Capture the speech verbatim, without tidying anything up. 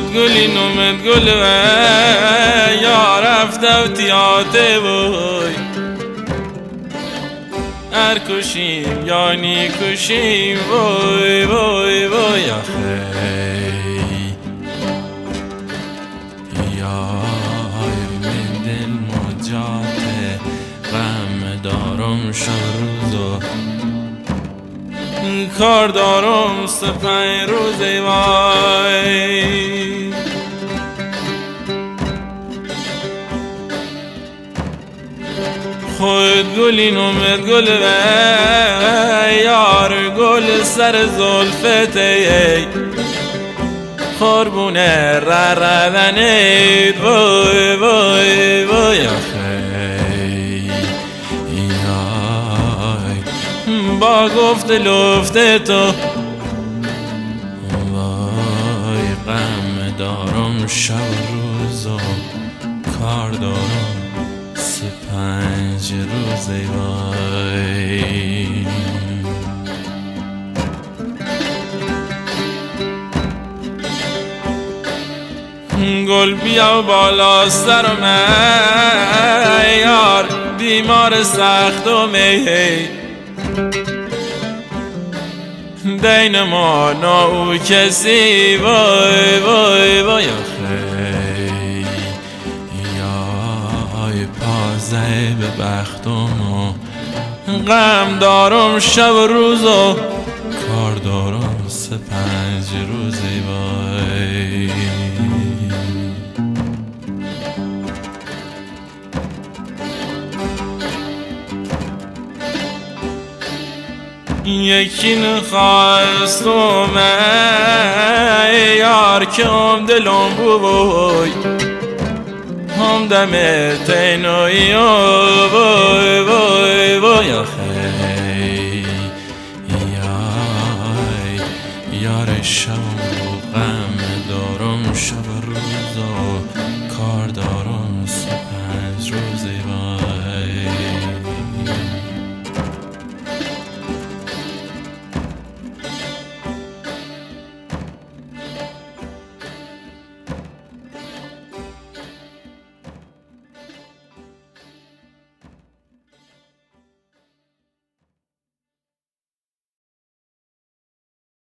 گلی نومد گل و یا رفته و تیاته بوی هر کشیم یعنی کشیم وای وای وای آخه یای من دل مجاته غم دارم شب روزو کار دارم سه پنج روزی وای خود گلی نومد گل و یار گل سر زلفته قربونه رردنید وای وای وای آخی با گفت لفت تو وای غم دارم شب روز و کار دارم سه پنج روزی وای گل بیا بالا سرم یار بیمار سخت و میهی دین ما ناو کسی وای وای وای آخی یای پازه به بختم و غم دارم شب و روز و کار دارم سه پنج روزی وای یکی نخواستم یار که هم دلم بوی هم دم تینوی وای وای وای آخی یای یار شب و غم دارم شب روز و کار دارم